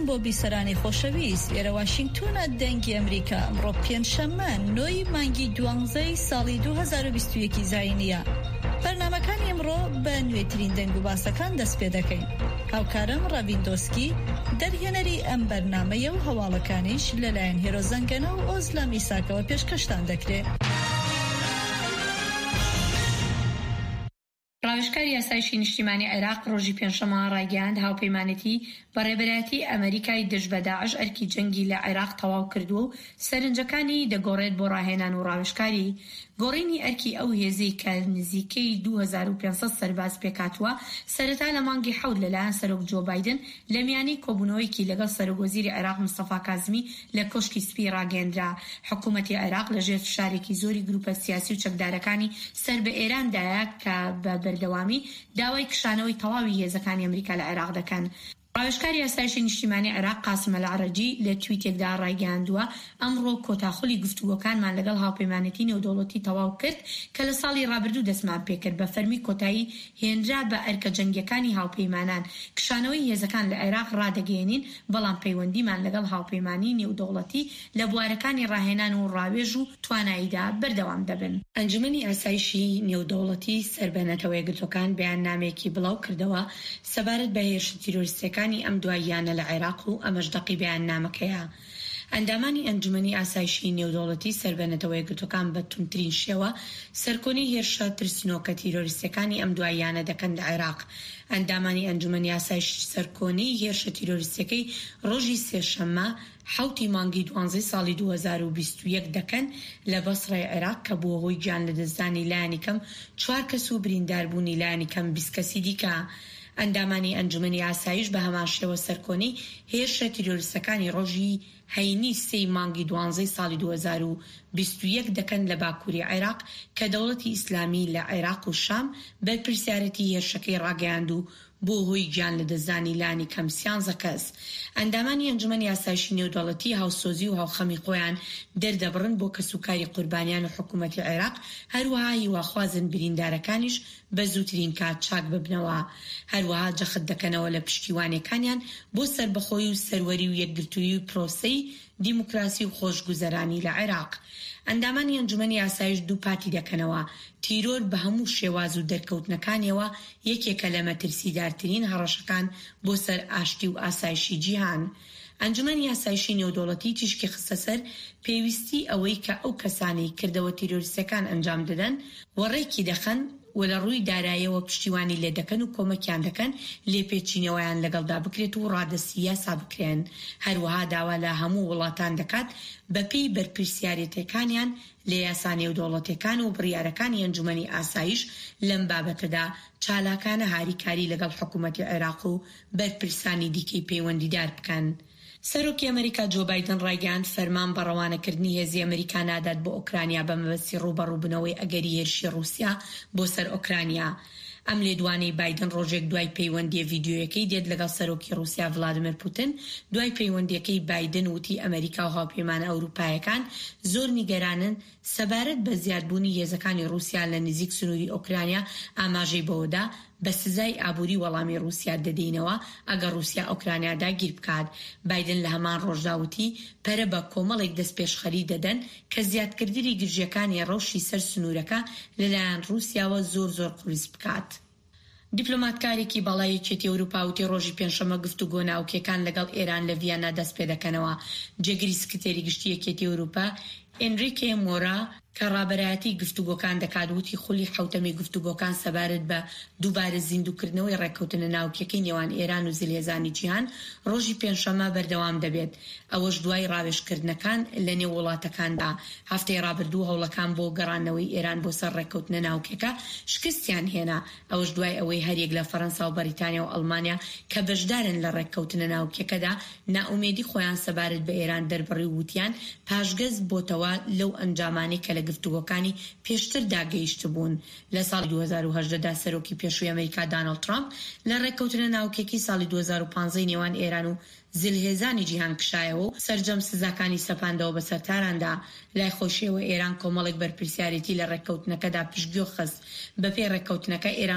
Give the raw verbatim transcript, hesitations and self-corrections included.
بۆ بیسەرانی خۆشەویست ئێرە واشنگتۆنە دەنگی ئەمریکا ئەمڕۆ پێنجشەممە نۆی مانگی دوانزەی ساڵی دوو هەزار و بیست و یەک زاینیە. بەرنامەکانی ئەمڕۆ بە نوێترین دەنگ و باسەکان دەست پێ دەکەین. هاوکارم ڕاویندۆسکی دەرهێنەری ئەم بەرنامەیە و هەواڵەکانیش لەلایەن هێرۆ زەنگەنە و ئۆزلە میساکەوە پێشکەشتان دەکرێت. ڕاوێژکاری یاسایشی نیشتیمانی عێراق ڕۆژی پێنجشەممە ڕایگەیاند هاوپەیمانەتی بەڕێبەرایەتی ئەمریکای دژ بە داعش ئەرکی جەنگی لە عێراق تەواو کردووە و سەرنجەکانی دەگۆڕێت بۆ ڕاهێنان و ڕاوێژکاری گۆڕینی ئەرکی ئەو هێزەی کە نزیکەی دوو هەزار و پێنجسەد سەرباز پێکاتوە سەرەتا لە مانگی حەوت لەلایەن سەرۆک جۆ بایدن لە میانی کۆبوونەوەیەکی لەگەڵ سەرۆکوەزیری عێراق مستەفا کازمی لە کۆشکی سپی ڕاگەیەندرا. حکوومەتی عێراق لەژێر فشارێکی زۆری گروپە سیاسی و چەکدارەکانی سەر بە ئێراندایە کە بە بەردەوامی داوای کشانەوەی تەواوی هێزەکانی ئەمریکا لە عێراق دەکەن. ڕاوێژکاری یاسایشی نیشتیمانی عێراق قاسم العەرەجی لە تویتێکدا ڕایگەیاندووە ئەمڕۆ کۆتاخولی گفتوگۆکانمان لەگەڵ هاوپەیمانەتی نێودەوڵەتی تەواو کرد کە لە ساڵی ڕابردوو دەستمان پێکرد بە فەرمی کۆتایی هێنرا بە ئەرکە جەنگیەکانی هاوپەیمانان کشانەوەی هێزەکان لە عێراق ڕادەگەیەنین بەڵام پەیوەندیمان لەگەڵ هاوپەیمانی نێودەوڵەتی لە بوارەکانی ڕاهێنان و ڕاوێژ و تواناییدا بەردەوام دەبن. ئەنجومەنی ئاسایشی نێودەوڵەتی سەربەنەتەوە یەکگرتوەکان بەیاننامەیەکی بڵاو کردەوە سەبارەت بە هێرشە تیرۆریستەکان ئەم دواییانە لە عێراق و ئەمەش دەقی بەیاننامەکەیە. ئەندامانی ئەنجومەنی ئاسایشی نێودەوڵەتی سەربەنەتەوە یەکگرتوەکان بە توندترین شێوە سەرکۆنی هێرشە ترسنۆکە تیرۆریستەکانی ئەم دواییانە دەکەن لە عێراق. ئەندامانی ئەنجومەنی ئاسایشی سەرکۆنی هێرشە تیرۆریستەکەی ڕۆژی سێشەممە حەوتی مانگی دوانزەی ساڵی دوو هەزار و بیست و یەک دەکەن لە بەسڕەی عێراق کە بووە هۆی گیان لەدەستدانی لایەنی کەم چوار کەس و برینداربوونی لایەنی کەم بیست کەسی دیکە. ئەندامانی ئەنجومەنی ئاسایش بە هەمان شێوە سەرکۆنی هێرشە تیرۆریستەکانی ڕۆژی هەینی سێی مانگی دوانزەی ساڵی دوو هەزار و بیست و یەک دەکەن لە باکووری عێراق کە دەوڵەتی ئیسلامی لە عێراق و شام بەرپرسیارەتی هێرشەکەی ڕاگەیاند و بۆ هۆی گیان لە دەستدانی لایەنی کەم سیانزە کەس. ئەندامانی ئەنجومەنی ئاسایشی نێودەوڵەتی هاوسۆزی و هاوخەمی خۆیان دەردەبڕن بۆ کەسوکاری قوربانیان و حکوومەتی عێراق هەروەها هیواخوازن بریندارەکانیش بە زووترین کات چاک ببنەوە. هەروەها جەخت دەکەنەوە لە پشتیوانەکانیان بۆ سەربەخۆی و سەروەری و یەکگرتووی و پرۆسەی دیموکراسی و خۆشگوزەرانی لە عێراق. ئەندامانی ئەنجومەنی ئاسایش دوو پاتی دەکەنەوە. تیرۆر بە هەموو شێواز و دەرکەوتنەکانیەوە یەکێکە لە مەترسیدارترین هەڕەشەکان بۆ سەر ئاشتی و ئاسایشی جیهان. ئەنجومەنی ئاسایشی نێودەوڵەتی تیشکی خستە سەر پێویستی ئەوەی کە ئەو کەسانی کردەوە تیرۆریستەکان ئەنجام دەدەن وەڕێکی دەخەن و لە ڕووی داراییەوە پشتیوانی لێ دەکەن و کۆمەکیان دەکەن لێپێچینەوەیان لەگەڵدا بکرێت و ڕادەسی یاسا بکرێن. هەروەها داوا لە هەموو وڵاتان دەکات بەپێی بەرپرسیارەتەکانیان لە یاسا نێودەوڵەتیەکان و بڕیارەکانی ئەنجومەنی ئاسایش لەم بابەتەدا چالاکانە هاریکاری لەگەڵ حکوومەتی عێراق و بەرپرسانی دیکەی پەیوەندیدار بکەن. سەرۆکی ئەمریکا جۆ بایدن ڕایگەیاند فەرمان بە ڕەوانەکردنی هێزی ئەمریکا نادات بۆ ئۆکرانیا بە مەبەستی ڕووبەڕووبوونەوەی ئەگەری هێرشی رووسیا بۆ سەر ئۆکرانیا. ئەم لێدوانەی بایدن ڕۆژێک دوای پەیوەندی ڤیدیۆیەکەی دێت لەگەڵ سەرۆکی رووسیا ڤڵادیمیر پوتین. دوای پەیوەندیەکەی بایدن وتی ئەمریکا و هاوپەیمانە ئەوروپایەکان زۆر نیگەرانن سەبارەت بە زیادبوونی هێزەکانی رووسیا لە نزیک سنووری ئۆکرانیا ئاماژەی بەوەدا بە سزای ئابووری وەڵامی رووسیا دەدەینەوە ئەگەر رووسیا ئۆکرانیادا گیر بکات. بایدن لە هەمان ڕۆژدا وتی پەرە بە کۆمەڵێک دەستپێشخەری دەدەن کە زیادکردنی گرژیەکانی ڕەوشی سەر سنوورەکە لەلایەن رووسیاوە زۆر زۆر قورس بکات. دیپلۆماتکارێکی باڵایەکێتی ئەوروپا وتی ڕۆژی پێنجشەممە گفتوگۆ ناوکیەکان لەگەڵ ئێران لە ڤیانا دەست پێ دەکەنەوە. جێگری سکرتێری گشتی یەکێتی ئەوروپا ئێنریکێ مۆرا کە ڕابەرایەتی گفتوگۆکان دەکات وتی خولی حوتەمی گفتوگۆکان سەبارەت بە دووبارە زیندووکردنەوەی ڕێککەوتنە ناوکیەکەی نێوان ئێران و زلهێزانی جیهان ڕۆژی پێنجشەممە بەردەوام دەبێت. ئەوەش دوای ڕاوێژکردنەکان لە نێو وڵاتەکاندا. هەفتەی ڕابردوو هەوڵەکان بۆ گەڕانەوەی ئێران بۆ سەر ڕێککەوتنە ناوکیەکە شکستیان هێنا. ئەوەش دوای ئەوەی هەرێک لە فەڕەنسا و بەریتانیا و ئەڵمانیا کە بەشدارن لە ڕێککەوتنە ناوکیەکەدا نائومێدی خۆیان سەبارەت بە ئێران دەربڕی و وتیان پاشگەز بۆتەوە لەو ئەنجامانی کە لە گفتوگۆکانی پێشتر داگەیشت بوون. لە ساڵی دوو هەزار و هەژدەدا سەرۆکی پێشووی ئەمریکا دانەڵد ترامپ لە ڕێککەوتنە ناوکیەکی ساڵی دوو هەزار و پانزە نێوان ئێران و زلهێزانی جیهان کشایەوە و سەرجەم سزاکانی سەپاندەوە بە سەرتاراندا. لای خۆشیەوە ئێران کۆمەڵێک بەرپرسیارەتی لە ڕێککەوتنەکەدا پشتگوێ خست. بەپێی ڕێککەوتنەکە ئێران